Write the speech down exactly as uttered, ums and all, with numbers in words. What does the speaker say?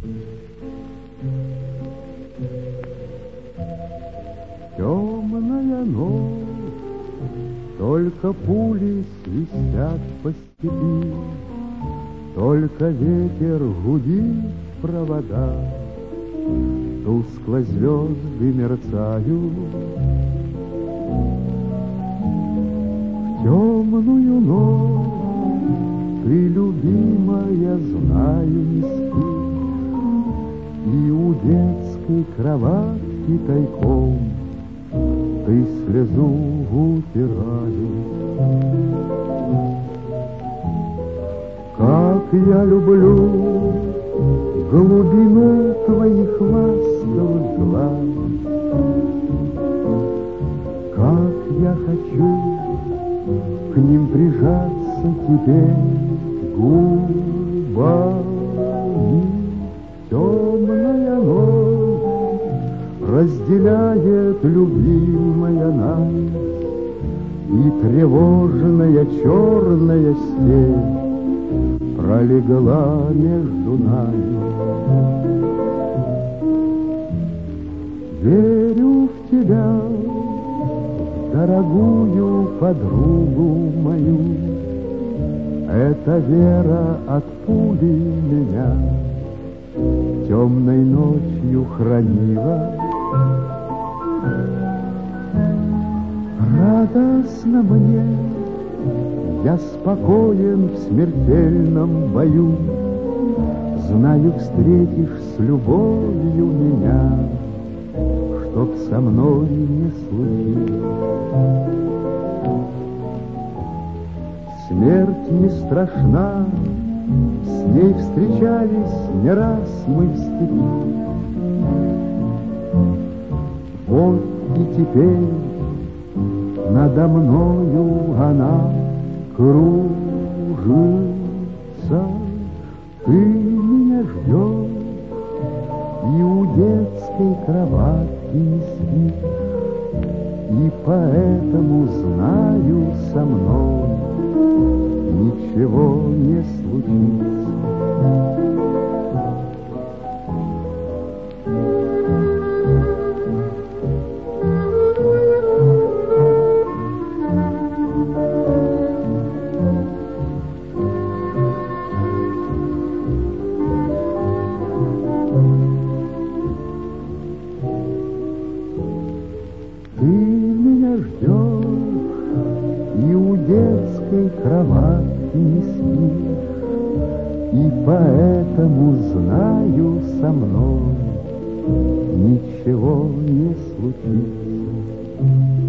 Темная ночь, только пули свистят по степи, только ветер гудит в провода, тускло звезды мерцают. В темную ночь ты, любимая, знаю, не спишь, и у детской кроватки тайком ты слезу утираешь. Как я люблю глубину твоих ласковых глаз, как я хочу к ним прижаться теперь губами. Темная ночь разделяет любимая нас, и тревожная черная степь пролегла между нами. Верю в тебя, в дорогую подругу мою, эта вера от пули меня темной ночью хранила. Радостно мне, я спокоен в смертельном бою, знаю, встретишь с любовью меня, чтоб со мной не случилось. Смерть не страшна, с ней встречались не раз мы в степи. Вот и теперь надо мною она кружится. Ты меня ждешь, и у детской кроватки не спишь, и поэтому знаю, со мной ничего не случится. Ты меня ждешь, и у детской кроватки не спишь, и поэтому знаю, со мной ничего не случится.